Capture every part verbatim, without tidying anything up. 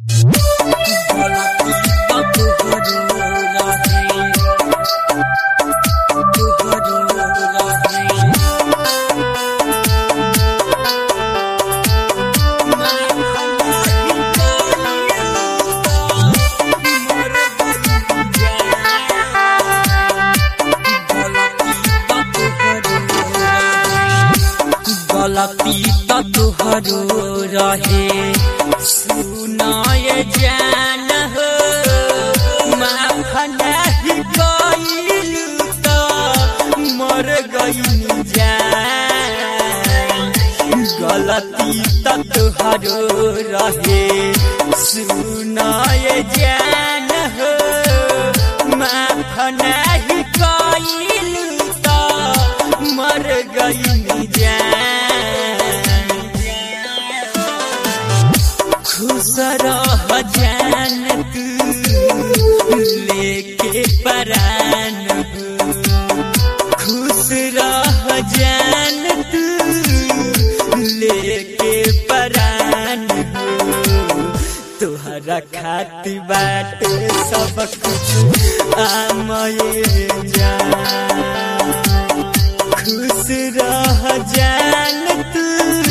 गलती तो तुहरो रहे सुनाय जान हो माफ नहीं कइलू तो मर गइनी जान। गलती तो तुहरो रहे सुनाय जान हो माफ नहीं कइलू तो मर गइनी जान। खुश रह जान तू लेके परान हो, खुश रह जान तू लेके परान हो। तुहरा खातिर बाटे सब कुछ आमये जान। खुश रह जान तू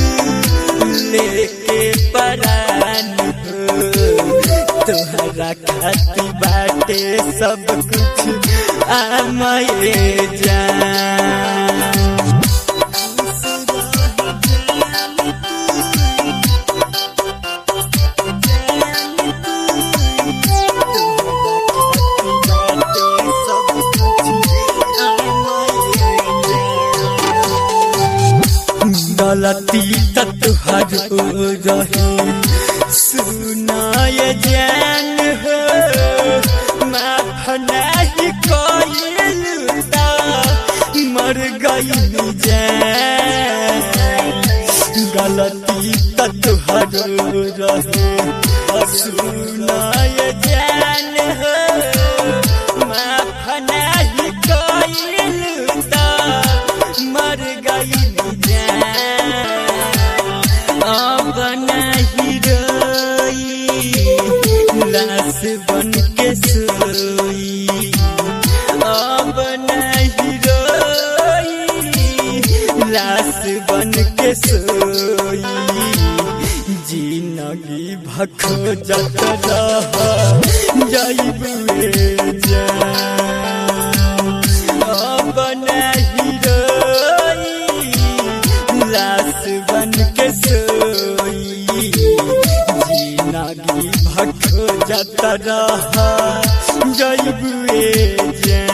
लेके परान हो। तुहरा खातिर बाटे सब कुछ आमये जान। गलती तो तुहरो रहे सुनाय जान हो माफ नहीं कइलू तो मर गइनी जान। गलती तो तुहरो रहे सुनाय जान हो माफ नहीं कइलू तो मर गइनी जान। अब नहीं रोई लाश बन के सोई, अब नहीं रोई लाश बन के सोई। जिंदगी भखो जत रह जाइबुए जान। अब नहीं रोई लाश बन के सोई। जिंदगी भखो जत रह जाइबुए जान।